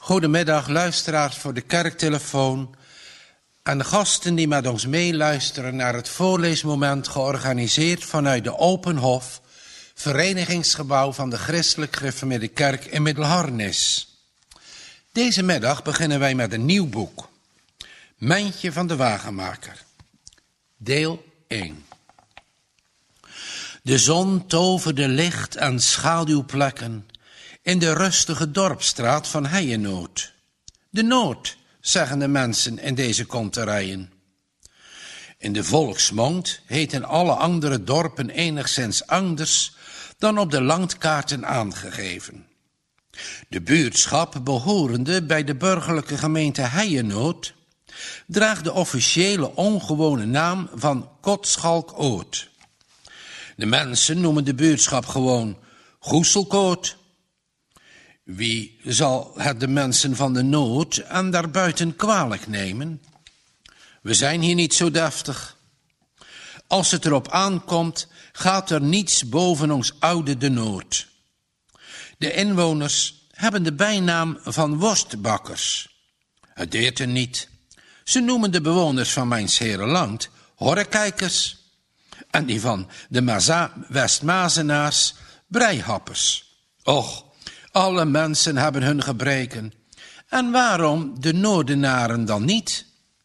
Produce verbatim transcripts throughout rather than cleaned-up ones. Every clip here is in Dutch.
Goedemiddag, luisteraars voor de kerktelefoon en de gasten die met ons meeluisteren naar het voorleesmoment georganiseerd vanuit de Open Hof, verenigingsgebouw van de Christelijk Gereformeerde Kerk in Middelharnis. Deze middag beginnen wij met een nieuw boek, Mijntje van de Wagenmaker, deel één. De zon toverde licht en schaduwplekken in de rustige dorpsstraat van Heienoord. De Noord, zeggen de mensen in deze konterijen. In de volksmond heten alle andere dorpen enigszins anders dan op de landkaarten aangegeven. De buurtschap behorende bij de burgerlijke gemeente Heienoord draagt de officiële ongewone naam van Kotschalkoord. De mensen noemen de buurtschap gewoon Goeselkoord. Wie zal het de mensen van de Noord en daarbuiten kwalijk nemen? We zijn hier niet zo deftig. Als het erop aankomt, gaat er niets boven ons oude de Noord. De inwoners hebben de bijnaam van worstbakkers. Het deert er niet. Ze noemen de bewoners van Mijnsherenland horrekijkers en die van de Maza- Westmazenaars breihappers. Och, alle mensen hebben hun gebreken. En waarom de Noordenaren dan niet?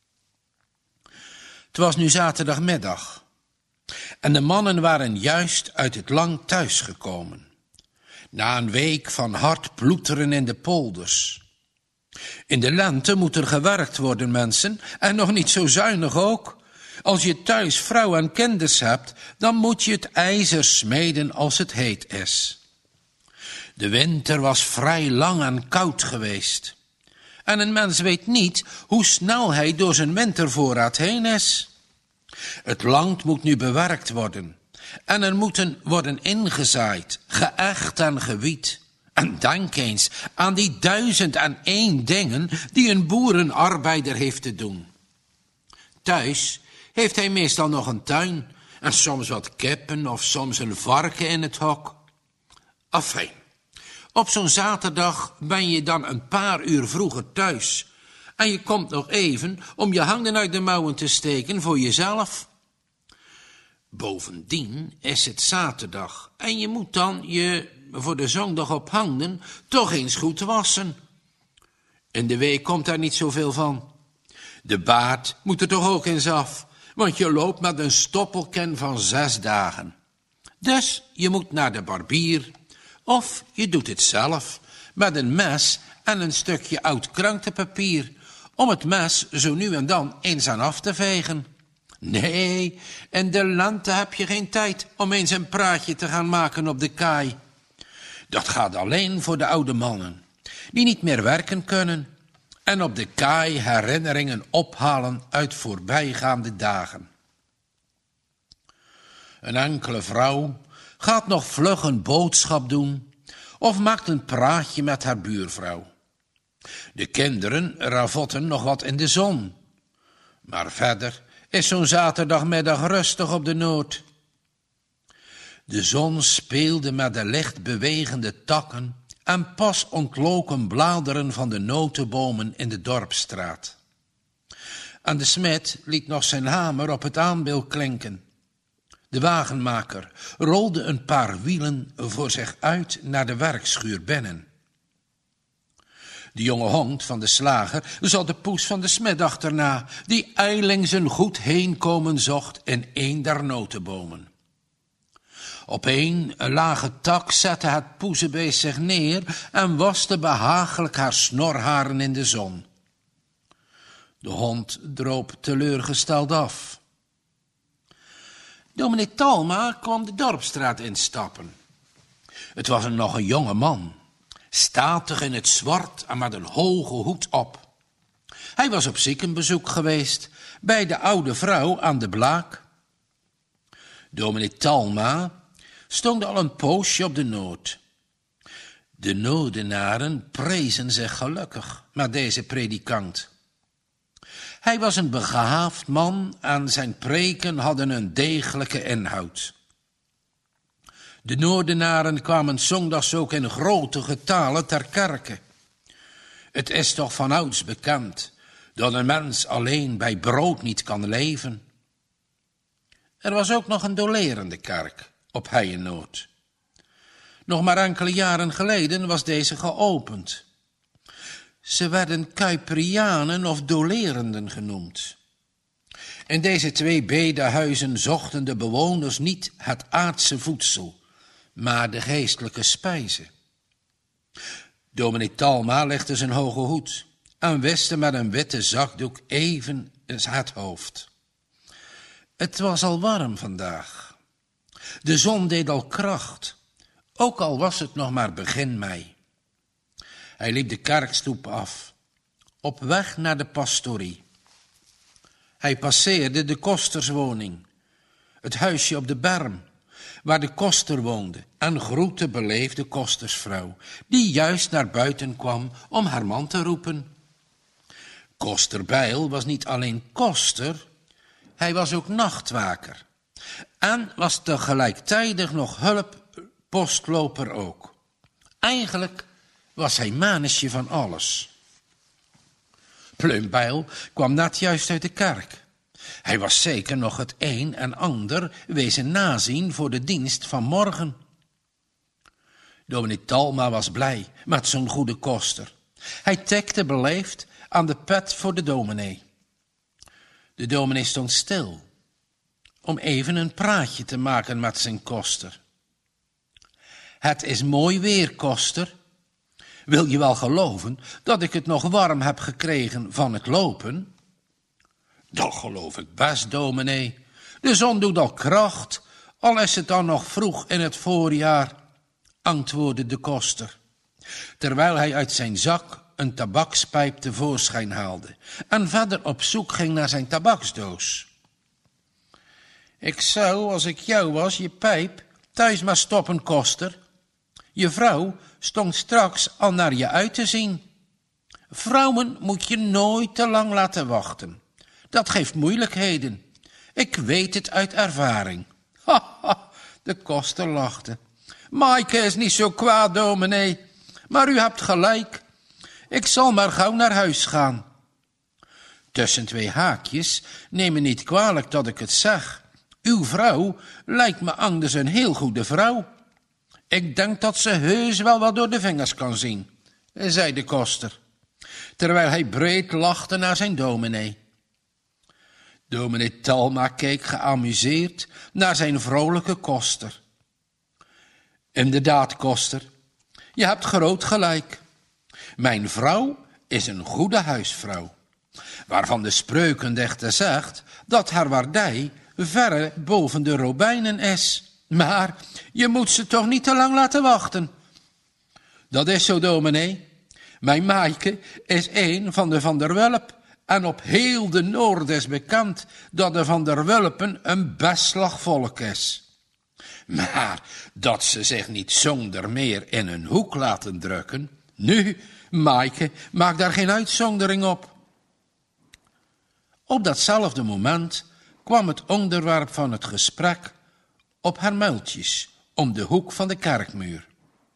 Het was nu zaterdagmiddag. En de mannen waren juist uit het lang thuisgekomen. Na een week van hard ploeteren in de polders. In de lente moet er gewerkt worden, mensen. En nog niet zo zuinig ook. Als je thuis vrouw en kinders hebt, dan moet je het ijzer smeden als het heet is. De winter was vrij lang en koud geweest. En een mens weet niet hoe snel hij door zijn wintervoorraad heen is. Het land moet nu bewerkt worden. En er moeten worden ingezaaid, geëcht en gewied. En denk eens aan die duizend en één dingen die een boerenarbeider heeft te doen. Thuis heeft hij meestal nog een tuin en soms wat kippen of soms een varken in het hok. Afijn. Op zo'n zaterdag ben je dan een paar uur vroeger thuis. En je komt nog even om je handen uit de mouwen te steken voor jezelf. Bovendien is het zaterdag en je moet dan je voor de zondag op handen toch eens goed wassen. In de week komt daar niet zoveel van. De baard moet er toch ook eens af, want je loopt met een stoppelken van zes dagen. Dus je moet naar de barbier. Of je doet het zelf, met een mes en een stukje oud krantenpapier, om het mes zo nu en dan eens aan af te vegen. Nee, in de lente heb je geen tijd om eens een praatje te gaan maken op de kaai. Dat gaat alleen voor de oude mannen, die niet meer werken kunnen en op de kaai herinneringen ophalen uit voorbijgaande dagen. Een enkele vrouw gaat nog vlug een boodschap doen of maakt een praatje met haar buurvrouw. De kinderen ravotten nog wat in de zon. Maar verder is zo'n zaterdagmiddag rustig op de Noord. De zon speelde met de licht bewegende takken en pas ontloken bladeren van de notenbomen in de dorpsstraat. En de smid liet nog zijn hamer op het aanbeeld klinken. De wagenmaker rolde een paar wielen voor zich uit naar de werkschuur binnen. De jonge hond van de slager zat de poes van de smid achterna, die ijlings een goed heenkomen zocht in een der notenbomen. Op een lage tak zette het poezenbeest zich neer en waste behagelijk haar snorharen in de zon. De hond droop teleurgesteld af. Dominee Talma kwam de dorpsstraat instappen. Het was een nog een jonge man, statig in het zwart en met een hoge hoed op. Hij was op ziekenbezoek geweest bij de oude vrouw aan de Blaak. Dominee Talma stond al een poosje op de Noord. De Noordenaren prezen zich gelukkig met deze predikant. Hij was een begaafd man en zijn preken hadden een degelijke inhoud. De Noordenaren kwamen zondags ook in grote getalen ter kerke. Het is toch vanouds bekend dat een mens alleen bij brood niet kan leven. Er was ook nog een dolerende kerk op Heienoot. Nog maar enkele jaren geleden was deze geopend. Ze werden Kuiperianen of dolerenden genoemd. In deze twee bedehuizen zochten de bewoners niet het aardse voedsel, maar de geestelijke spijzen. Dominee Talma legde zijn hoge hoed en wiste met een witte zakdoek even het hoofd. Het was al warm vandaag. De zon deed al kracht, ook al was het nog maar begin mei. Hij liep de kerkstoep af, op weg naar de pastorie. Hij passeerde de kosterswoning, het huisje op de berm, waar de koster woonde, en groette beleefd de kostersvrouw, die juist naar buiten kwam om haar man te roepen. Koster Bijl was niet alleen koster, hij was ook nachtwaker en was tegelijkertijd nog hulppostloper ook. Eigenlijk was hij manusje van alles. Pleum Bijl kwam net juist uit de kerk. Hij was zeker nog het een en ander wezen nazien voor de dienst van morgen. Dominee Talma was blij met zo'n goede koster. Hij tikte beleefd aan de pet voor de dominee. De dominee stond stil, om even een praatje te maken met zijn koster. Het is mooi weer, koster. Wil je wel geloven dat ik het nog warm heb gekregen van het lopen? Dat geloof ik best, dominee. De zon doet al kracht, al is het dan nog vroeg in het voorjaar, antwoordde de koster, terwijl hij uit zijn zak een tabakspijp tevoorschijn haalde en verder op zoek ging naar zijn tabaksdoos. Ik zou, als ik jou was, je pijp thuis maar stoppen, koster. Je vrouw stond straks al naar je uit te zien. Vrouwen moet je nooit te lang laten wachten. Dat geeft moeilijkheden. Ik weet het uit ervaring. Ha, ha, de koster lachte. Maaike is niet zo kwaad, dominee, maar u hebt gelijk. Ik zal maar gauw naar huis gaan. Tussen twee haakjes, neem me niet kwalijk dat ik het zeg. Uw vrouw lijkt me anders een heel goede vrouw. Ik denk dat ze heus wel wat door de vingers kan zien, zei de koster, terwijl hij breed lachte naar zijn dominee. Dominee Talma keek geamuseerd naar zijn vrolijke koster. Inderdaad, koster, je hebt groot gelijk. Mijn vrouw is een goede huisvrouw, waarvan de spreukendichter zegt dat haar waardij verre boven de robijnen is. Maar je moet ze toch niet te lang laten wachten. Dat is zo, dominee. Mijn Maaike is een van de Van der Wulp, en op heel de Noord is bekend dat de Van der Wulpen een bestslag volk is. Maar dat ze zich niet zonder meer in een hoek laten drukken, nu, Maaike, maak daar geen uitzondering op. Op datzelfde moment kwam het onderwerp van het gesprek op haar muiltjes om de hoek van de kerkmuur.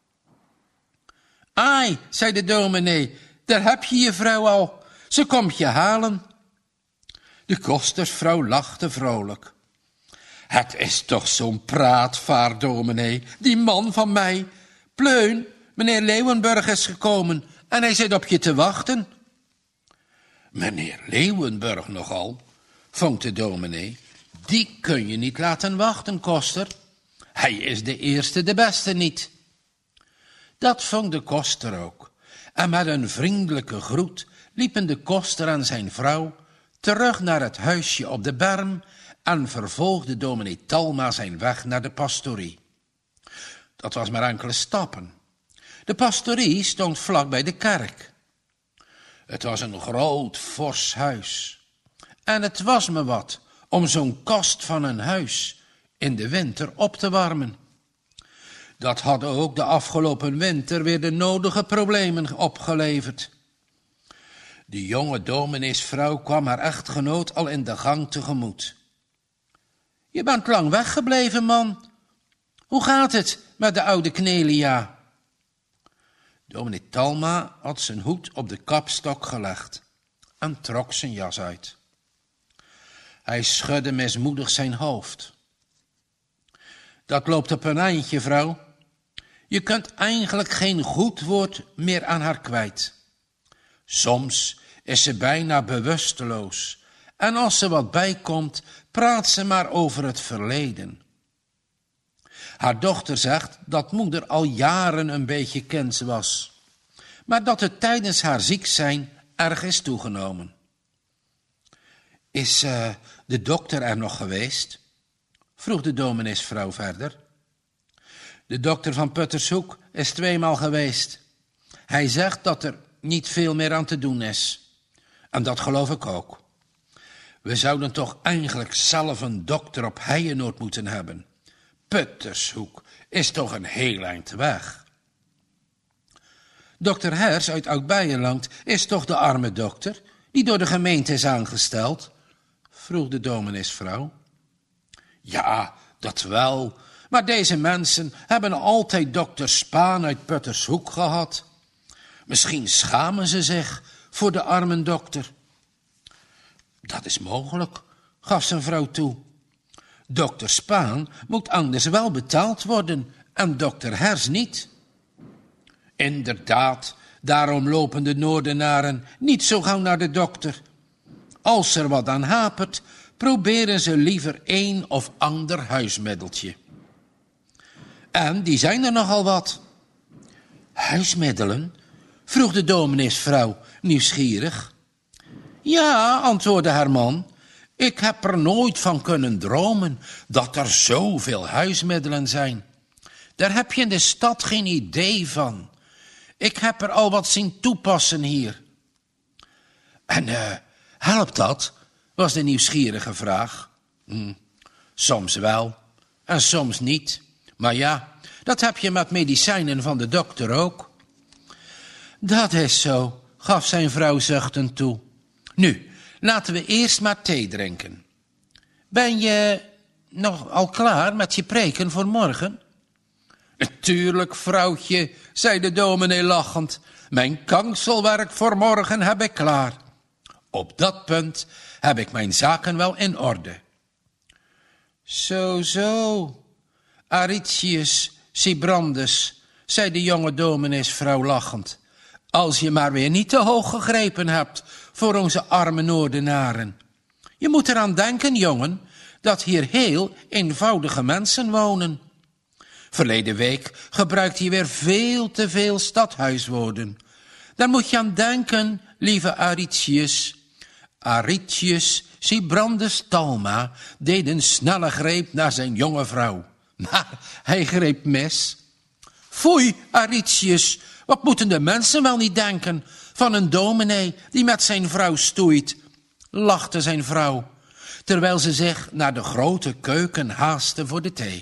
Ai, zei de dominee, daar heb je je vrouw al. Ze komt je halen. De kostersvrouw lachte vrolijk. Het is toch zo'n praatvaart, dominee, die man van mij. Pleun, meneer Leeuwenburg is gekomen en hij zit op je te wachten. Meneer Leeuwenburg nogal, vonk de dominee. Die kun je niet laten wachten, koster. Hij is de eerste, de beste niet. Dat vond de koster ook. En met een vriendelijke groet liepen de koster en zijn vrouw terug naar het huisje op de berm en vervolgde dominee Talma zijn weg naar de pastorie. Dat was maar enkele stappen. De pastorie stond vlak bij de kerk. Het was een groot, fors huis. En het was me wat om zo'n kast van een huis in de winter op te warmen. Dat had ook de afgelopen winter weer de nodige problemen opgeleverd. De jonge domineesvrouw kwam haar echtgenoot al in de gang tegemoet. Je bent lang weggebleven, man. Hoe gaat het met de oude Knelia? Dominee Talma had zijn hoed op de kapstok gelegd en trok zijn jas uit. Hij schudde mismoedig zijn hoofd. Dat loopt op een eindje, vrouw. Je kunt eigenlijk geen goed woord meer aan haar kwijt. Soms is ze bijna bewusteloos. En als er wat bijkomt, praat ze maar over het verleden. Haar dochter zegt dat moeder al jaren een beetje kind was, maar dat het tijdens haar ziek zijn erg is toegenomen. Is uh, de dokter er nog geweest? Vroeg de domineesvrouw verder. De dokter van Puttershoek is tweemaal geweest. Hij zegt dat er niet veel meer aan te doen is. En dat geloof ik ook. We zouden toch eigenlijk zelf een dokter op Heienoord moeten hebben. Puttershoek is toch een heel eind weg. Dokter Hers uit Oud-Beijerland is toch de arme dokter die door de gemeente is aangesteld? Vroeg de domineesvrouw. Ja, dat wel, maar deze mensen hebben altijd dokter Spaan uit Puttershoek gehad. Misschien schamen ze zich voor de arme dokter. Dat is mogelijk, gaf zijn vrouw toe. Dokter Spaan moet anders wel betaald worden en dokter Hers niet. Inderdaad, daarom lopen de Noordenaren niet zo gauw naar de dokter. Als er wat aan hapert, proberen ze liever een of ander huismiddeltje. En die zijn er nogal wat. Huismiddelen? Vroeg de domineesvrouw nieuwsgierig. Ja, antwoordde haar man. Ik heb er nooit van kunnen dromen dat er zoveel huismiddelen zijn. Daar heb je in de stad geen idee van. Ik heb er al wat zien toepassen hier. En uh, helpt dat? Was de nieuwsgierige vraag. Hm, soms wel en soms niet. Maar ja, dat heb je met medicijnen van de dokter ook. Dat is zo, gaf zijn vrouw zuchtend toe. Nu, laten we eerst maar thee drinken. Ben je nog al klaar met je preken voor morgen? Natuurlijk, vrouwtje, zei de dominee lachend. Mijn kanselwerk voor morgen heb ik klaar. Op dat punt heb ik mijn zaken wel in orde. Zo, zo, Aritius Sibrandus, zei de jonge domineesvrouw lachend. Als je maar weer niet te hoog gegrepen hebt voor onze arme Noordenaren. Je moet eraan denken, jongen, dat hier heel eenvoudige mensen wonen. Verleden week gebruikte je weer veel te veel stadhuiswoorden. Daar moet je aan denken, lieve Aritius. Aritius Sibrandus Talma deed een snelle greep naar zijn jonge vrouw. Maar hij greep mis. Foei, Aritius, wat moeten de mensen wel niet denken van een dominee die met zijn vrouw stoeit, lachte zijn vrouw, terwijl ze zich naar de grote keuken haastte voor de thee.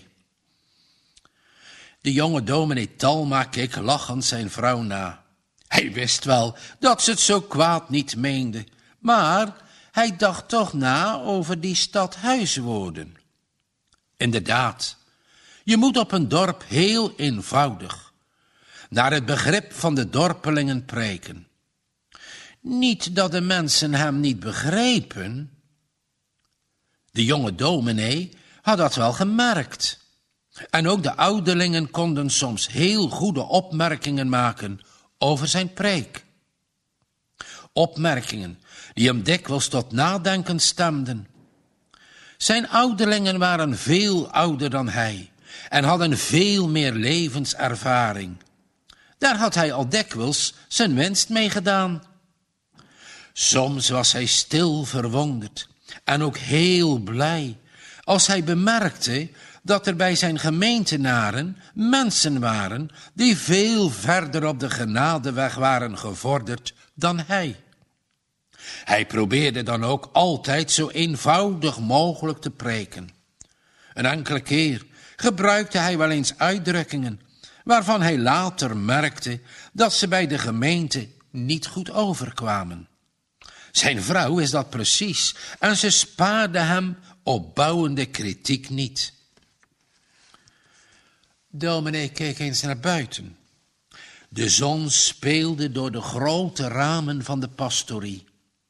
De jonge dominee Talma keek lachend zijn vrouw na. Hij wist wel dat ze het zo kwaad niet meende, maar hij dacht toch na over die stadhuiswoorden. Inderdaad, je moet op een dorp heel eenvoudig naar het begrip van de dorpelingen preken. Niet dat de mensen hem niet begrepen. De jonge dominee had dat wel gemerkt. En ook de ouderlingen konden soms heel goede opmerkingen maken over zijn preek. Opmerkingen die hem dikwijls tot nadenken stemden. Zijn ouderlingen waren veel ouder dan hij en hadden veel meer levenservaring. Daar had hij al dikwijls zijn winst mee gedaan. Soms was hij stil verwonderd en ook heel blij als hij bemerkte dat er bij zijn gemeentenaren mensen waren die veel verder op de genadeweg waren gevorderd dan hij. Hij probeerde dan ook altijd zo eenvoudig mogelijk te preken. Een enkele keer gebruikte hij wel eens uitdrukkingen waarvan hij later merkte dat ze bij de gemeente niet goed overkwamen. Zijn vrouw is dat precies en ze spaarde hem opbouwende kritiek niet. Dominee keek eens naar buiten. De zon speelde door de grote ramen van de pastorie.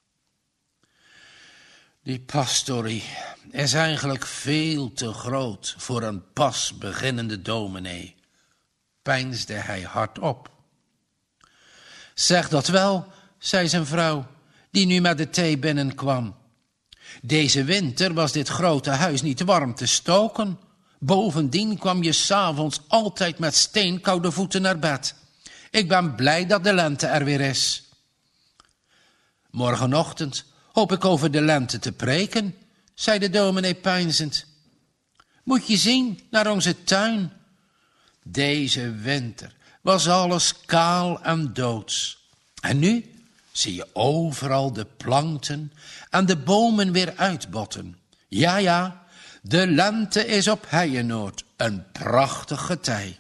Die pastorie is eigenlijk veel te groot voor een pas beginnende dominee, peinsde hij hardop. Zeg dat wel, zei zijn vrouw, die nu met de thee binnenkwam. Deze winter was dit grote huis niet warm te stoken. Bovendien kwam je 's avonds altijd met steenkoude voeten naar bed. Ik ben blij dat de lente er weer is. Morgenochtend hoop ik over de lente te preken, zei de dominee peinzend. Moet je zien naar onze tuin. Deze winter was alles kaal en doods. En nu zie je overal de planten en de bomen weer uitbotten. Ja, ja, de lente is op Heienoord, een prachtig getij.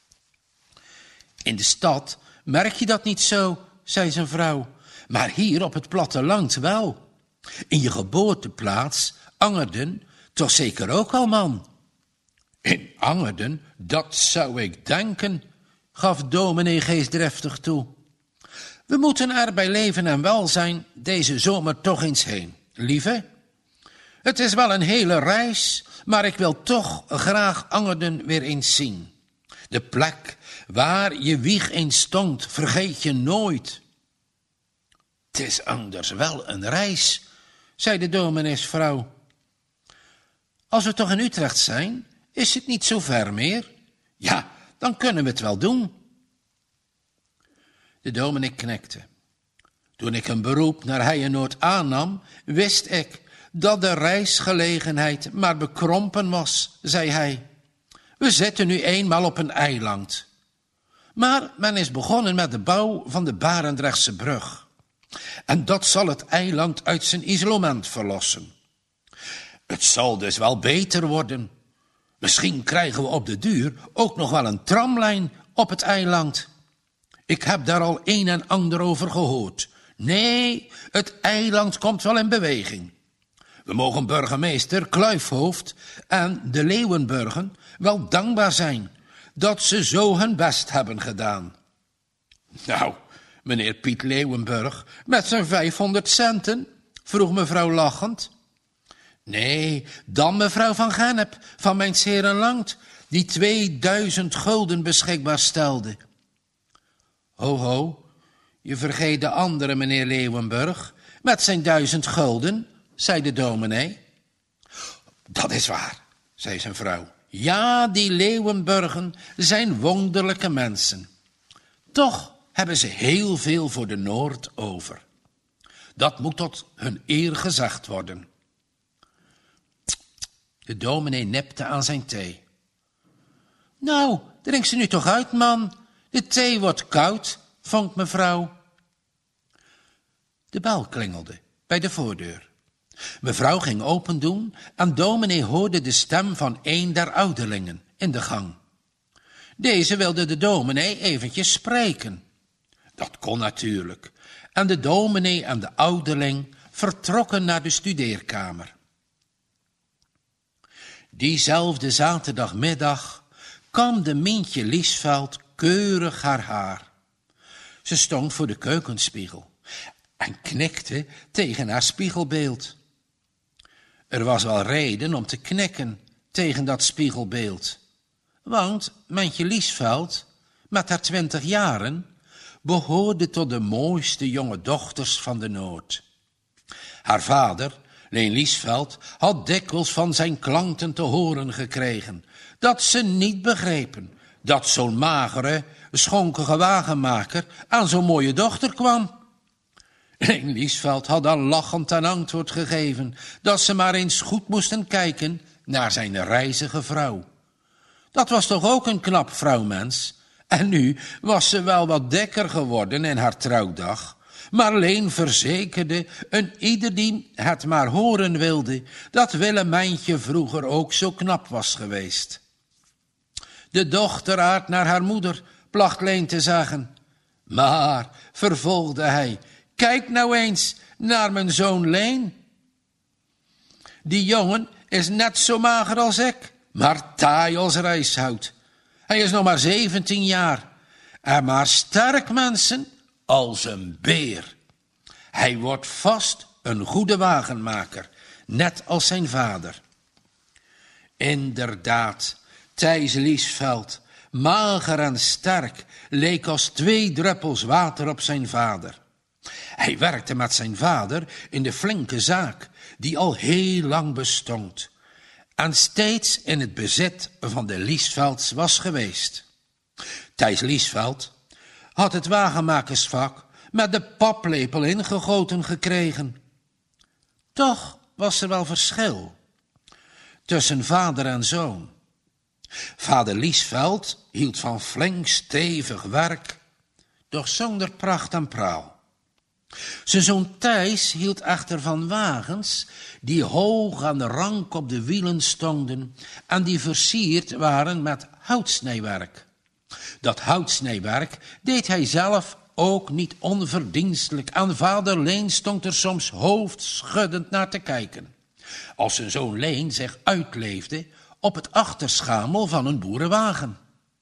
In de stad merk je dat niet zo, zei zijn vrouw, maar hier op het platteland wel. In je geboorteplaats, Angerden, toch zeker ook al, man? In Angerden, dat zou ik denken, gaf dominee geestdriftig toe. We moeten er bij leven en welzijn deze zomer toch eens heen, lieve. Het is wel een hele reis, maar ik wil toch graag Angerden weer eens zien. De plek waar je wieg eens stond, vergeet je nooit. Het is anders wel een reis, zei de domineesvrouw. Als we toch in Utrecht zijn, is het niet zo ver meer. Ja, dan kunnen we het wel doen. De dominee knikte. Toen ik een beroep naar Heienoord aannam, wist ik dat de reisgelegenheid maar bekrompen was, zei hij. We zitten nu eenmaal op een eiland. Maar men is begonnen met de bouw van de Barendrechtse brug. En dat zal het eiland uit zijn isolement verlossen. Het zal dus wel beter worden. Misschien krijgen we op de duur ook nog wel een tramlijn op het eiland. Ik heb daar al een en ander over gehoord. Nee, het eiland komt wel in beweging. We mogen burgemeester Kluifhoofd en de Leeuwenburgen wel dankbaar zijn dat ze zo hun best hebben gedaan. Nou, meneer Piet Leeuwenburg, met zijn vijfhonderd centen, vroeg mevrouw lachend. Nee, dan mevrouw van Gennep van Mijns Heerenland, die tweeduizend gulden beschikbaar stelde. Ho, ho, je vergeet de andere meneer Leeuwenburg met zijn duizend gulden, zei de dominee. Dat is waar, zei zijn vrouw. Ja, die Leeuwenburgen zijn wonderlijke mensen. Toch hebben ze heel veel voor de Noord over. Dat moet tot hun eer gezegd worden. De dominee nipte aan zijn thee. Nou, drink ze nu toch uit, man. De thee wordt koud, vond mevrouw. De bel klingelde bij de voordeur. Mevrouw ging opendoen en dominee hoorde de stem van een der ouderlingen in de gang. Deze wilde de dominee eventjes spreken. Dat kon natuurlijk. En de dominee en de ouderling vertrokken naar de studeerkamer. Diezelfde zaterdagmiddag kamde Mientje Liesveld keurig haar haar. Ze stond voor de keukenspiegel en knikte tegen haar spiegelbeeld. Er was wel reden om te knikken tegen dat spiegelbeeld, want Mientje Liesveld, met haar twintig jaren, behoorde tot de mooiste jonge dochters van de Noord. Haar vader, Leen Liesveld, had dikwijls van zijn klanten te horen gekregen dat ze niet begrepen dat zo'n magere, schonkige wagenmaker aan zo'n mooie dochter kwam. Leen Liesveld had dan lachend ten antwoord gegeven dat ze maar eens goed moesten kijken naar zijn reizige vrouw. Dat was toch ook een knap vrouwmens. En nu was ze wel wat dikker geworden in haar trouwdag, maar Leen verzekerde een ieder die het maar horen wilde dat Willemijntje vroeger ook zo knap was geweest. De dochter aardt naar haar moeder, placht Leen te zeggen. Maar, vervolgde hij, kijk nou eens naar mijn zoon Leen. Die jongen is net zo mager als ik, maar taai als rijshout. Hij is nog maar zeventien jaar En maar sterk, mensen, als een beer. Hij wordt vast een goede wagenmaker, net als zijn vader. Inderdaad, Thijs Liesveld, mager en sterk, leek als twee druppels water op zijn vader. Hij werkte met zijn vader in de flinke zaak, die al heel lang bestond, en steeds in het bezit van de Liesvelds was geweest. Thijs Liesveld had het wagenmakersvak met de paplepel ingegoten gekregen. Toch was er wel verschil tussen vader en zoon. Vader Liesveld hield van flink stevig werk, doch zonder pracht en praal. Zijn zoon Thijs hield echter van wagens die hoog en rank op de wielen stonden en die versierd waren met houtsnijwerk. Dat houtsnijwerk deed hij zelf ook niet onverdienstelijk en vader Leen stond er soms hoofdschuddend naar te kijken, als zijn zoon Leen zich uitleefde op het achterschamel van een boerenwagen.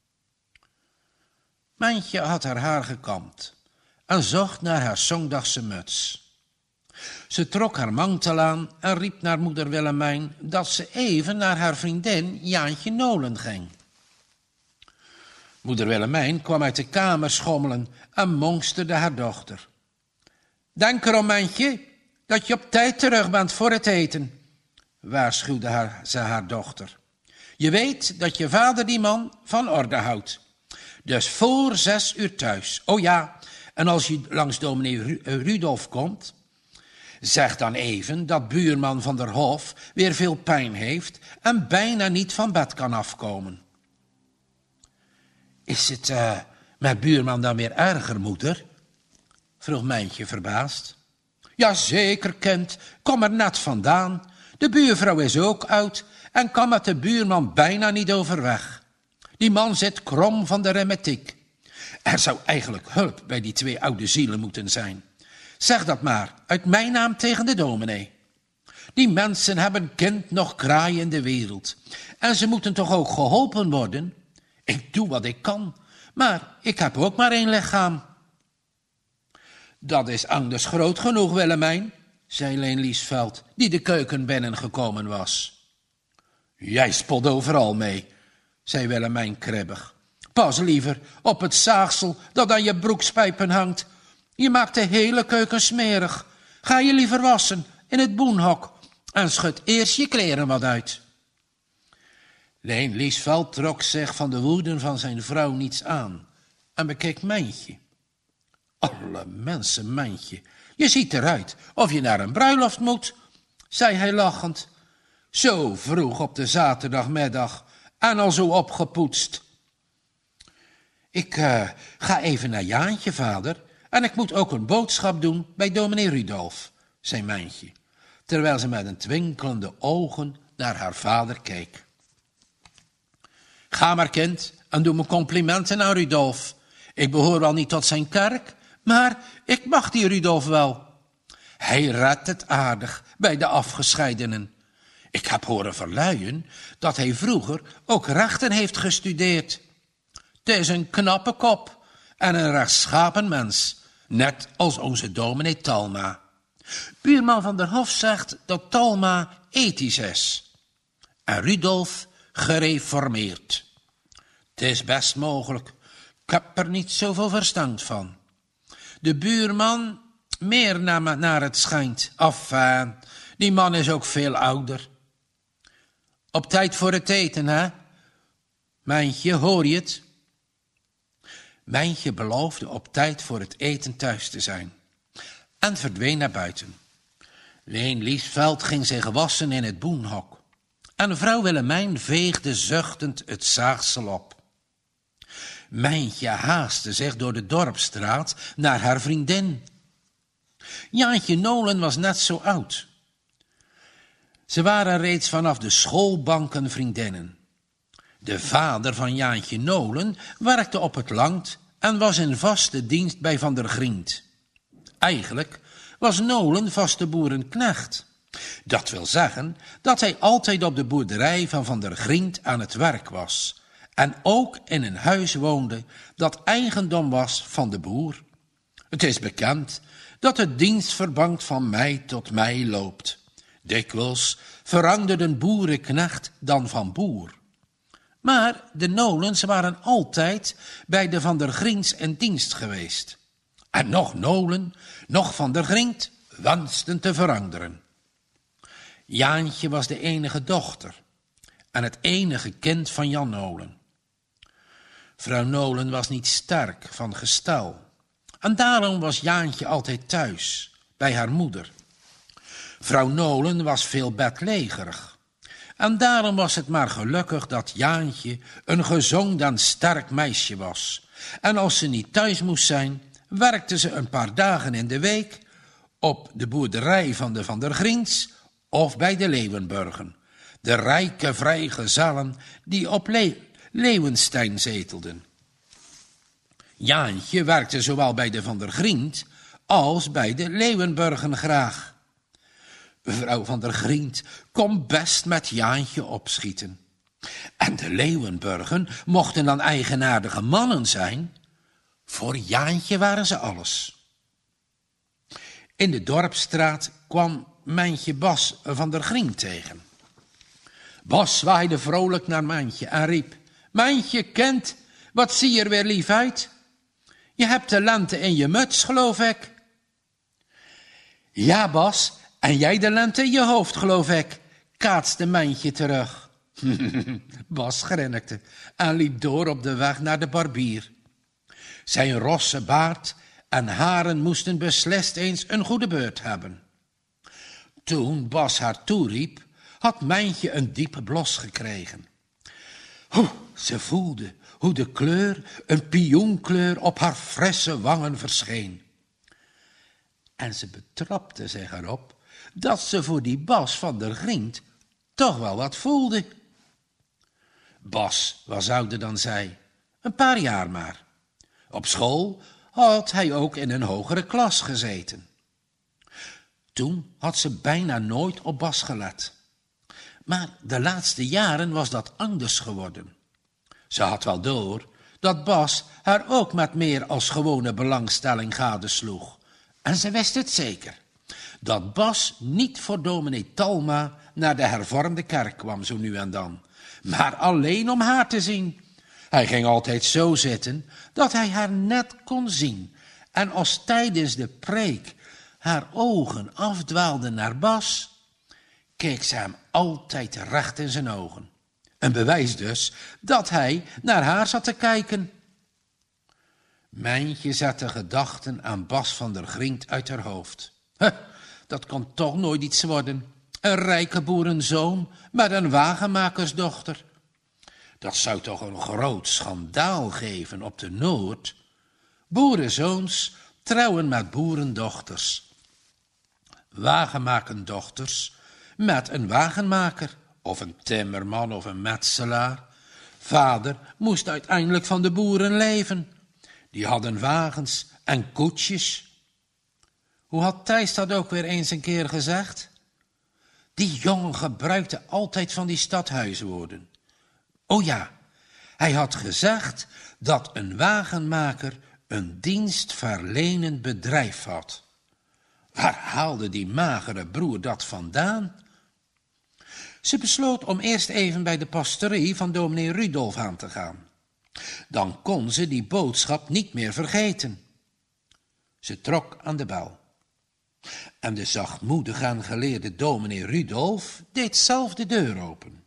Mijntje had haar haar gekamd en zocht naar haar zondagse muts. Ze trok haar mantel aan en riep naar moeder Willemijn dat ze even naar haar vriendin Jaantje Nolen ging. Moeder Willemijn kwam uit de kamer schommelen en monsterde haar dochter. Denk erom, Mijntje, dat je op tijd terug bent voor het eten, waarschuwde haar, ze haar dochter. Je weet dat je vader die man van orde houdt. Dus voor zes uur thuis. Oh ja, en als je langs dominee Ru- Rudolf komt, zeg dan even dat buurman van der Hof weer veel pijn heeft en bijna niet van bed kan afkomen. Is het uh, met buurman dan weer erger, moeder? Vroeg Mijntje verbaasd. Jazeker, kind, kom er net vandaan. De buurvrouw is ook oud en kan met de buurman bijna niet overweg. Die man zit krom van de rheumatiek. Er zou eigenlijk hulp bij die twee oude zielen moeten zijn. Zeg dat maar, uit mijn naam tegen de dominee. Die mensen hebben kind nog kraai in de wereld. En ze moeten toch ook geholpen worden? Ik doe wat ik kan, maar ik heb ook maar één lichaam. Dat is anders groot genoeg, Willemijn, zei Leen Liesveld, die de keuken binnengekomen was. Jij spot overal mee, zei Willemijn kribbig. Pas liever op het zaagsel dat aan je broekspijpen hangt. Je maakt de hele keuken smerig. Ga je liever wassen in het boenhok en schud eerst je kleren wat uit. Leen Liesveld trok zich van de woede van zijn vrouw niets aan en bekeek Mijntje. Alle mensen, Mijntje, je ziet eruit of je naar een bruiloft moet, zei hij lachend. Zo vroeg op de zaterdagmiddag en al zo opgepoetst. Ik uh, ga even naar Jaantje, vader, en ik moet ook een boodschap doen bij dominee Rudolf, zei Mijntje, terwijl ze met een twinkelende ogen naar haar vader keek. Ga maar, kind, en doe mijn complimenten aan Rudolf. Ik behoor wel niet tot zijn kerk, maar ik mag die Rudolf wel. Hij redt het aardig bij de afgescheidenen. Ik heb horen verluien dat hij vroeger ook rechten heeft gestudeerd. Het is een knappe kop en een rechtschapen mens, net als onze dominee Talma. Buurman van der Hof zegt dat Talma ethisch is en Rudolf gereformeerd. Het is best mogelijk, ik heb er niet zoveel verstand van. De buurman meer naar, naar het schijnt. Enfin, die man is ook veel ouder. Op tijd voor het eten, hè? Mijntje, hoor je het? Mijntje beloofde op tijd voor het eten thuis te zijn en verdween naar buiten. Leen Liesveld ging zich wassen in het boenhok en vrouw Willemijn veegde zuchtend het zaagsel op. Mijntje haastte zich door de dorpsstraat naar haar vriendin. Jaantje Nolen was net zo oud. Ze waren reeds vanaf de schoolbanken vriendinnen. De vader van Jaantje Nolen werkte op het land en was in vaste dienst bij Van der Griend. Eigenlijk was Nolen vaste boerenknecht. Dat wil zeggen dat hij altijd op de boerderij van Van der Griend aan het werk was en ook in een huis woonde dat eigendom was van de boer. Het is bekend dat het dienstverband van mei tot mei loopt. Dikwijls veranderde een boerenknecht dan van boer. Maar de Nolens waren altijd bij de Van der Griens in dienst geweest. En nog Nolen, nog Van der Griend wensten te veranderen. Jaantje was de enige dochter en het enige kind van Jan Nolen. Vrouw Nolen was niet sterk van gestel en daarom was Jaantje altijd thuis, bij haar moeder. Vrouw Nolen was veel bedlegerig en daarom was het maar gelukkig dat Jaantje een gezond en sterk meisje was. En als ze niet thuis moest zijn, werkte ze een paar dagen in de week op de boerderij van de Van der Griens of bij de Leeuwenburgen, de rijke vrijgezellen die op Le- Leeuwenstein zetelden. Jaantje werkte zowel bij de Van der Griend als bij de Leeuwenburgen graag. Mevrouw Van der Griend kon best met Jaantje opschieten. En de Leeuwenburgen mochten dan eigenaardige mannen zijn. Voor Jaantje waren ze alles. In de Dorpsstraat kwam Mijntje Bas van der Griend tegen. Bas zwaaide vrolijk naar Mijntje en riep: Mijntje, kind, wat zie je er weer lief uit? Je hebt de lente in je muts, geloof ik. Ja, Bas, en jij de lente in je hoofd, geloof ik, kaatste Mijntje terug. Bas grinnikte en liep door op de weg naar de barbier. Zijn rosse baard en haren moesten beslist eens een goede beurt hebben. Toen Bas haar toeriep, had Mijntje een diepe blos gekregen. Oeh, ze voelde hoe de kleur, een pioenkleur, op haar frisse wangen verscheen. En ze betrapte zich erop dat ze voor die Bas van der Griend toch wel wat voelde. Bas was ouder dan zij, een paar jaar maar. Op school had hij ook in een hogere klas gezeten. Toen had ze bijna nooit op Bas gelet. Maar de laatste jaren was dat anders geworden. Ze had wel door dat Bas haar ook met meer als gewone belangstelling gadesloeg. En ze wist het zeker, dat Bas niet voor dominee Talma naar de hervormde kerk kwam zo nu en dan, maar alleen om haar te zien. Hij ging altijd zo zitten dat hij haar net kon zien. En als tijdens de preek haar ogen afdwaalden naar Bas, keek ze hem altijd recht in zijn ogen. Een bewijs dus dat hij naar haar zat te kijken. Mijntje zette gedachten aan Bas van der Griend uit haar hoofd. Huh, dat kon toch nooit iets worden. Een rijke boerenzoon met een wagenmakersdochter. Dat zou toch een groot schandaal geven op de Noord. Boerenzoons trouwen met boerendochters. Wagenmakerdochters met een wagenmaker, of een timmerman of een metselaar. Vader moest uiteindelijk van de boeren leven. Die hadden wagens en koetsjes. Hoe had Thijs dat ook weer eens een keer gezegd? Die jongen gebruikte altijd van die stadhuiswoorden. O ja, hij had gezegd dat een wagenmaker een dienstverlenend bedrijf had. Waar haalde die magere broer dat vandaan? Ze besloot om eerst even bij de pastorie van dominee Rudolf aan te gaan. Dan kon ze die boodschap niet meer vergeten. Ze trok aan de bel. En de zachtmoedige en geleerde dominee Rudolf deed zelf de deur open.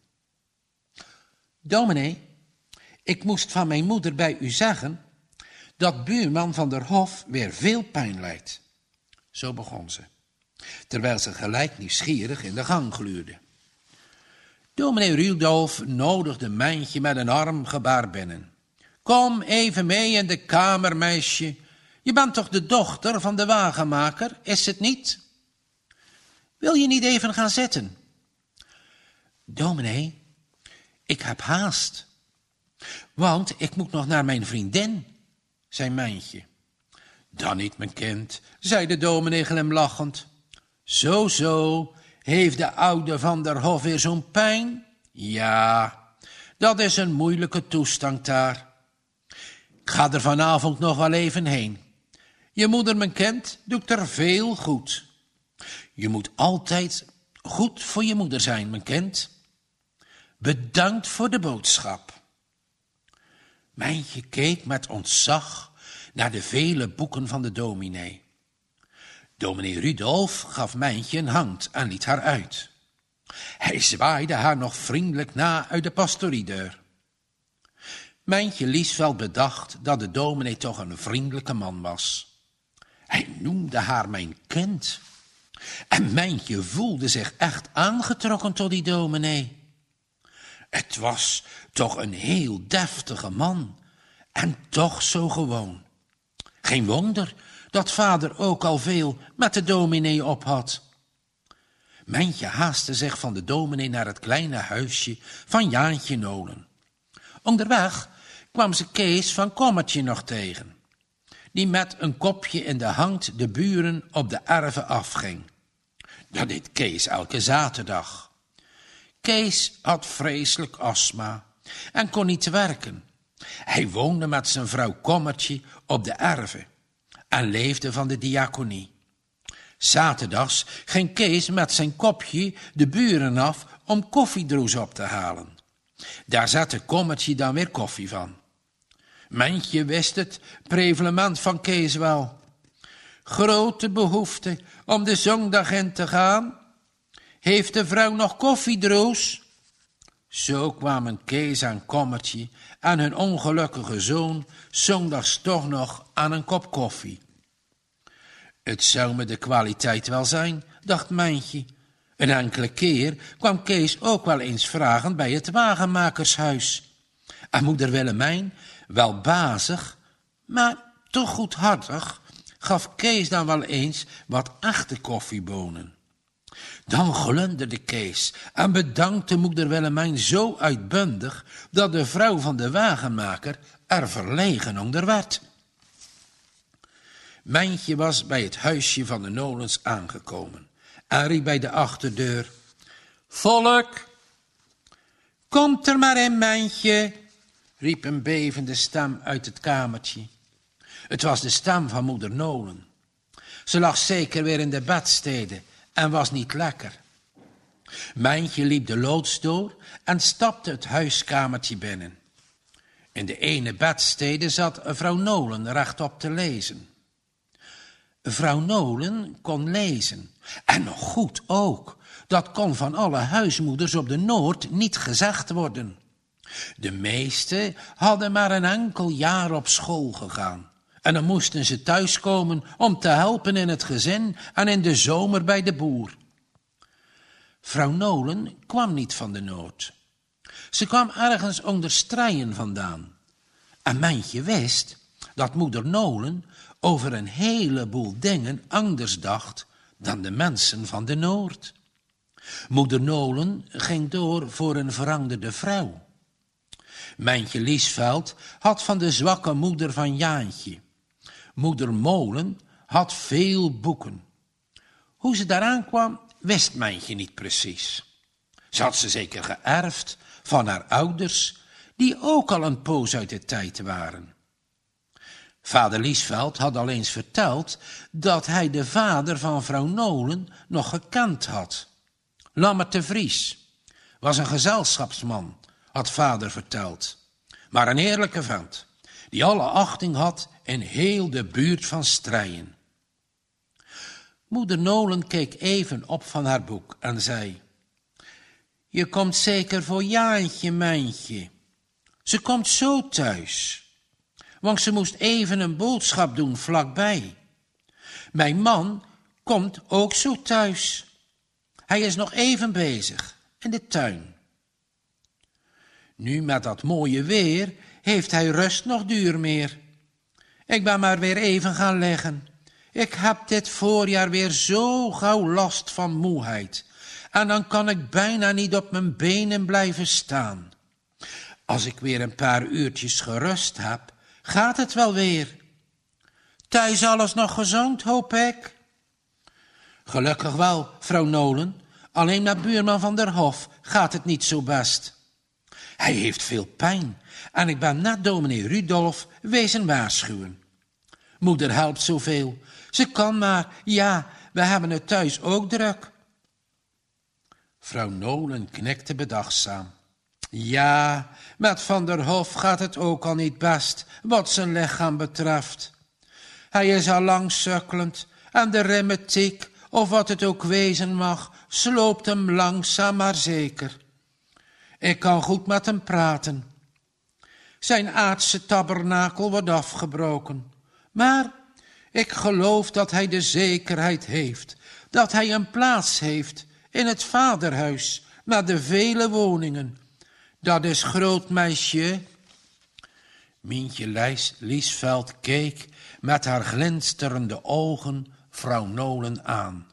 Dominee, ik moest van mijn moeder bij u zeggen dat buurman van der Hof weer veel pijn lijdt. Zo begon ze, terwijl ze gelijk nieuwsgierig in de gang gluurde. Dominee Rudolf nodigde Mijntje met een armgebaar binnen. Kom even mee in de kamer, meisje. Je bent toch de dochter van de wagenmaker, is het niet? Wil je niet even gaan zitten? Dominee, ik heb haast, want ik moet nog naar mijn vriendin, zei Mijntje. Dan niet, mijn kind, zei de dominee glimlachend. Zo, zo, heeft de oude van der Hof weer zo'n pijn? Ja, Dat is een moeilijke toestand daar. Ik ga er vanavond nog wel even heen. Je moeder, mijn kind, doet er veel goed. Je moet altijd goed voor je moeder zijn, mijn kind. Bedankt voor de boodschap. Mijntje keek met ontzag naar de vele boeken van de dominee. Dominee Rudolf gaf Mijntje een hand en liet haar uit. Hij zwaaide haar nog vriendelijk na uit de pastoriedeur. Mijntje Liesveld bedacht dat de dominee toch een vriendelijke man was. Hij noemde haar mijn kind. En Mijntje voelde zich echt aangetrokken tot die dominee. Het was toch een heel deftige man en toch zo gewoon. Geen wonder dat vader ook al veel met de dominee op had. Mijntje haastte zich van de dominee naar het kleine huisje van Jaantje Nolen. Onderweg kwam ze Kees van Kommertje nog tegen, die met een kopje in de hand de buren op de erve afging. Dat deed Kees elke zaterdag. Kees had vreselijk astma en kon niet werken. Hij woonde met zijn vrouw Kommertje op de erve en leefde van de diaconie. Zaterdags ging Kees met zijn kopje de buren af om koffiedroes op te halen. Daar zette Kommertje dan weer koffie van. Mijntje wist het prevelement van Kees wel. Grote behoefte om de zondag in te gaan. Heeft de vrouw nog koffiedroes? Zo kwamen Kees en Kommertje en hun ongelukkige zoon zondags toch nog aan een kop koffie. Het zou me de kwaliteit wel zijn, dacht Mijntje. Een enkele keer kwam Kees ook wel eens vragen bij het wagenmakershuis. En moeder Willemijn, wel bazig, maar toch goedhartig, gaf Kees dan wel eens wat echte koffiebonen. Dan glunderde Kees en bedankte moeder Willemijn zo uitbundig dat de vrouw van de wagenmaker er verlegen onder werd. Mijntje was bij het huisje van de Nolens aangekomen en riep bij de achterdeur: Volk! Komt er maar in, Mijntje, riep een bevende stem uit het kamertje. Het was de stem van moeder Nolen. Ze lag zeker weer in de bedstede en was niet lekker. Mijntje liep de loods door en stapte het huiskamertje binnen. In de ene bedstede zat vrouw Nolen rechtop te lezen. Vrouw Nolen kon lezen, en nog goed ook. Dat kon van alle huismoeders op de Noord niet gezegd worden. De meesten hadden maar een enkel jaar op school gegaan. En dan moesten ze thuiskomen om te helpen in het gezin en in de zomer bij de boer. Vrouw Nolen kwam niet van de Noord. Ze kwam ergens onder Strijen vandaan. En Mijntje wist dat moeder Nolen over een heleboel dingen anders dacht dan de mensen van de Noord. Moeder Nolen ging door voor een veranderde vrouw. Mijntje Liesveld had van de zwakke moeder van Jaantje. Moeder Molen had veel boeken. Hoe ze daaraan kwam, wist Mijntje niet precies. Ze had ze zeker geërfd van haar ouders, die ook al een poos uit de tijd waren. Vader Liesveld had al eens verteld dat hij de vader van vrouw Nolen nog gekend had. Lammert de Vries was een gezelschapsman, had vader verteld, maar een eerlijke vent, die alle achting had in heel de buurt van Strijen. Moeder Nolen keek even op van haar boek en zei: Je komt zeker voor Jaantje, Mijntje. Ze komt zo thuis, want ze moest even een boodschap doen vlakbij. Mijn man komt ook zo thuis. Hij is nog even bezig in de tuin. Nu met dat mooie weer heeft hij rust nog duur meer. Ik ben maar weer even gaan liggen. Ik heb dit voorjaar weer zo gauw last van moeheid. En dan kan ik bijna niet op mijn benen blijven staan. Als ik weer een paar uurtjes gerust heb, gaat het wel weer. Thuis alles nog gezond, hoop ik? Gelukkig wel, vrouw Nolen. Alleen met buurman van der Hof gaat het niet zo best. Hij heeft veel pijn en ik ben net dominee Rudolf wezen waarschuwen. Moeder helpt zoveel. Ze kan maar, ja, we hebben het thuis ook druk. Vrouw Nolen knikte bedachtzaam. Ja, met Van der Hof gaat het ook al niet best, wat zijn lichaam betreft. Hij is al lang sukkelend en de rheumatiek, of wat het ook wezen mag, sloopt hem langzaam maar zeker. Ik kan goed met hem praten. Zijn aardse tabernakel wordt afgebroken, maar ik geloof dat hij de zekerheid heeft, dat hij een plaats heeft in het vaderhuis met de vele woningen. Dat is groot, meisje. Mientje Liesveld keek met haar glinsterende ogen vrouw Nolen aan.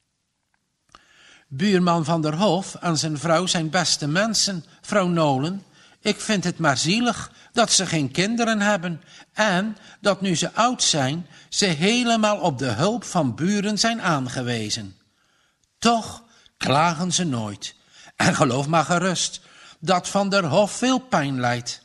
Buurman Van der Hof en zijn vrouw zijn beste mensen, vrouw Nolen. Ik vind het maar zielig dat ze geen kinderen hebben en dat nu ze oud zijn, ze helemaal op de hulp van buren zijn aangewezen. Toch klagen ze nooit. En geloof maar gerust dat Van der Hof veel pijn lijdt.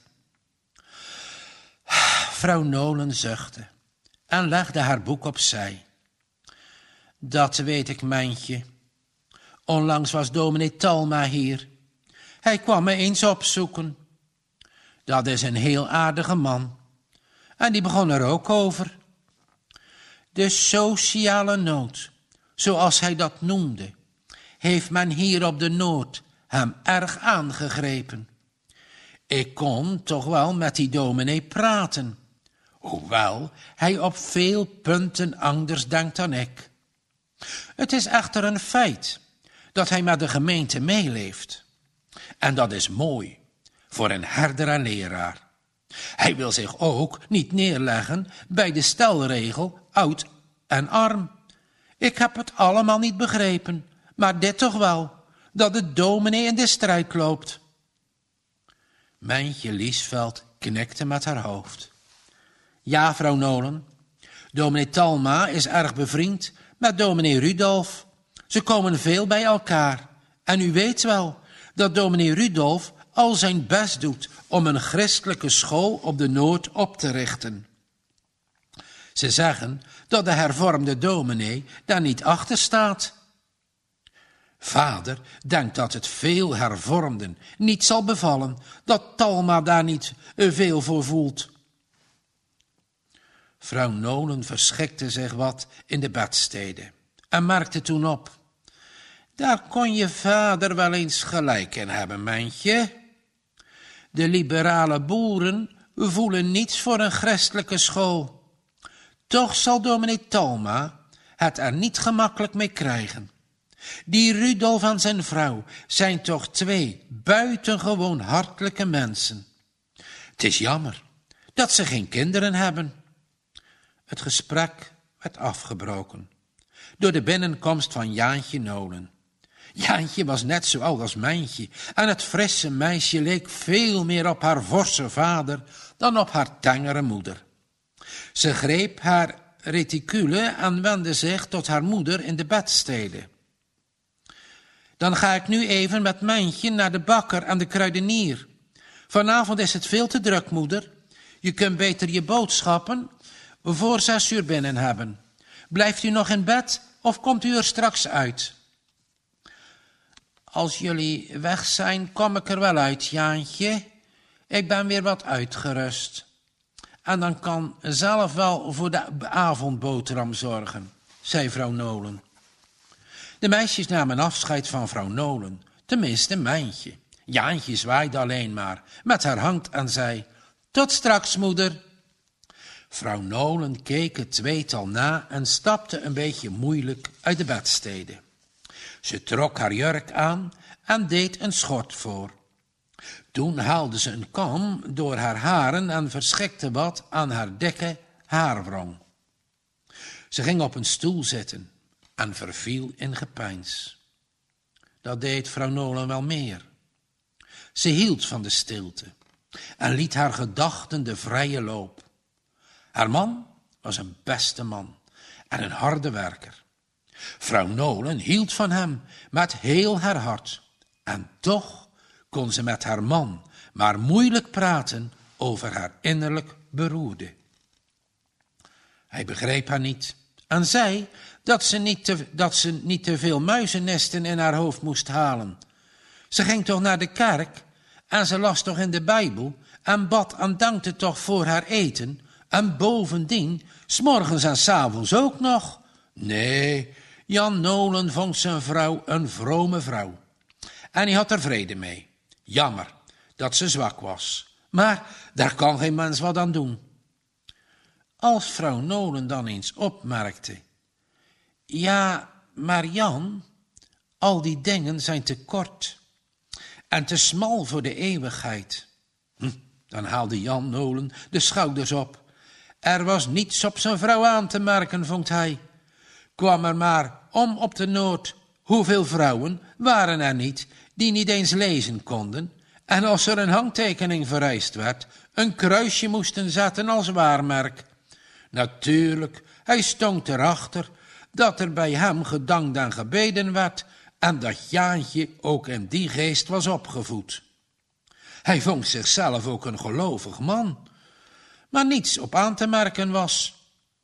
Vrouw Nolen zuchtte en legde haar boek opzij. Dat weet ik, mijntje. Onlangs was dominee Talma hier. Hij kwam me eens opzoeken. Dat is een heel aardige man. En die begon er ook over. De sociale nood, zoals hij dat noemde, heeft men hier op de Noord hem erg aangegrepen. Ik kon toch wel met die dominee praten, hoewel hij op veel punten anders denkt dan ik. Het is echter een feit dat hij met de gemeente meeleeft. En dat is mooi voor een herder en leraar. Hij wil zich ook niet neerleggen bij de stelregel oud en arm. Ik heb het allemaal niet begrepen, maar dit toch wel, dat de dominee in de strijd loopt. Mijntje Liesveld knikte met haar hoofd. Ja, vrouw Nolen, dominee Talma is erg bevriend met dominee Rudolf. Ze komen veel bij elkaar. En u weet wel dat dominee Rudolf al zijn best doet om een christelijke school op de Noord op te richten. Ze zeggen dat de hervormde dominee daar niet achter staat. Vader denkt dat het veel hervormden niet zal bevallen, dat Talma daar niet veel voor voelt. Vrouw Nolen verschikte zich wat in de bedstede en merkte toen op. Daar kon je vader wel eens gelijk in hebben, mijntje. De liberale boeren voelen niets voor een christelijke school. Toch zal dominee Talma het er niet gemakkelijk mee krijgen. Die Rudolf en zijn vrouw zijn toch twee buitengewoon hartelijke mensen. Het is jammer dat ze geen kinderen hebben. Het gesprek werd afgebroken door de binnenkomst van Jaantje Nolen. Jaantje was net zo oud als Mijntje en het frisse meisje leek veel meer op haar forse vader dan op haar tengere moeder. Ze greep haar reticule en wendde zich tot haar moeder in de bedstede. Dan ga ik nu even met Mijntje naar de bakker en de kruidenier. Vanavond is het veel te druk, moeder. Je kunt beter je boodschappen voor zes uur binnen hebben. Blijft u nog in bed of komt u er straks uit? Als jullie weg zijn, kom ik er wel uit, Jaantje. Ik ben weer wat uitgerust. En dan kan zelf wel voor de avondboterham zorgen, zei vrouw Nolen. De meisjes namen afscheid van vrouw Nolen, tenminste Mijntje. Jaantje zwaaide alleen maar met haar hand en zei, tot straks, moeder. Vrouw Nolen keek het tweetal na en stapte een beetje moeilijk uit de bedstede. Ze trok haar jurk aan en deed een schort voor. Toen haalde ze een kam door haar haren en verschikte wat aan haar dikke haarwrong. Ze ging op een stoel zitten en verviel in gepeins. Dat deed vrouw Nolen wel meer. Ze hield van de stilte en liet haar gedachten de vrije loop. Haar man was een beste man en een harde werker. Vrouw Nolen hield van hem met heel haar hart. En toch kon ze met haar man maar moeilijk praten over haar innerlijk beroerde. Hij begreep haar niet en zei dat ze niet te, dat ze niet te veel muizennesten in haar hoofd moest halen. Ze ging toch naar de kerk en ze las toch in de Bijbel en bad en dankte toch voor haar eten en bovendien, 's morgens en 's avonds ook nog. Nee, Jan Nolen vond zijn vrouw een vrome vrouw. En hij had er vrede mee. Jammer dat ze zwak was. Maar daar kan geen mens wat aan doen. Als vrouw Nolen dan eens opmerkte: ja, maar Jan, al die dingen zijn te kort en te smal voor de eeuwigheid. Hm, dan haalde Jan Nolen de schouders op. Er was niets op zijn vrouw aan te merken, vond hij. Kwam er maar om op de nood. Hoeveel vrouwen waren er niet die niet eens lezen konden en als er een handtekening vereist werd, een kruisje moesten zetten als waarmerk. Natuurlijk, hij stond erachter dat er bij hem gedankt en gebeden werd en dat Jaantje ook in die geest was opgevoed. Hij vond zichzelf ook een gelovig man, maar niets op aan te merken was.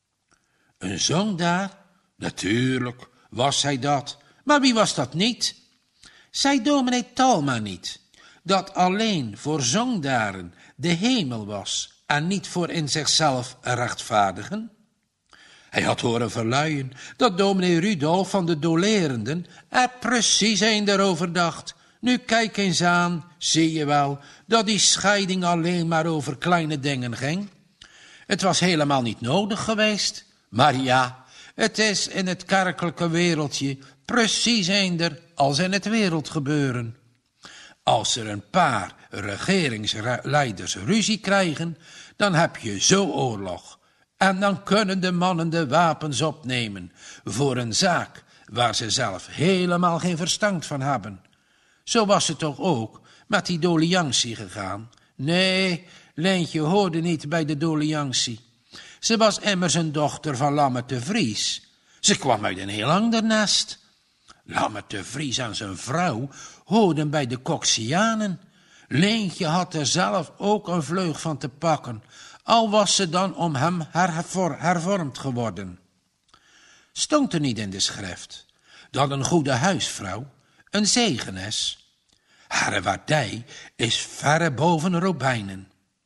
Een zondaar? Natuurlijk was hij dat, maar wie was dat niet? Zei dominee Talma niet dat alleen voor zondaren de hemel was en niet voor in zichzelf rechtvaardigen? Hij had horen verluien dat dominee Rudolf van de dolerenden er precies een daarover dacht. Nu kijk eens aan, zie je wel, dat die scheiding alleen maar over kleine dingen ging. Het was helemaal niet nodig geweest, maar ja, het is in het kerkelijke wereldje precies eender als in het wereldgebeuren. Als er een paar regeringsleiders ruzie krijgen, dan heb je zo oorlog. En dan kunnen de mannen de wapens opnemen voor een zaak waar ze zelf helemaal geen verstand van hebben. Zo was het toch ook met die doliantie gegaan? Nee, Leentje hoorde niet bij de doliantie. Ze was immers een dochter van Lammet de Vries. Ze kwam uit een heel ander nest. Lammet de Vries en zijn vrouw hoorden bij de Coxianen. Leentje had er zelf ook een vleug van te pakken, al was ze dan om hem hervormd geworden. Stond er niet in de schrift dat een goede huisvrouw een zegen is? Haar waardij is verre boven robijnen.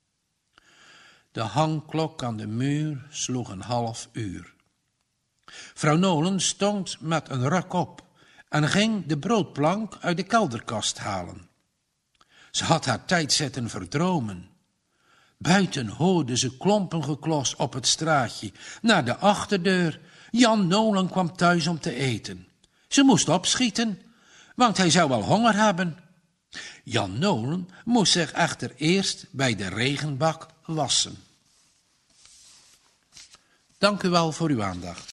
De hangklok aan de muur sloeg een half uur. Vrouw Nolen stond met een ruk op en ging de broodplank uit de kelderkast halen. Ze had haar tijd zitten verdromen. Buiten hoorde ze klompengeklos op het straatje. Naar de achterdeur. Jan Nolen kwam thuis om te eten. Ze moest opschieten, want hij zou wel honger hebben. Jan Nolen moest zich echter eerst bij de regenbak wassen. Dank u wel voor uw aandacht.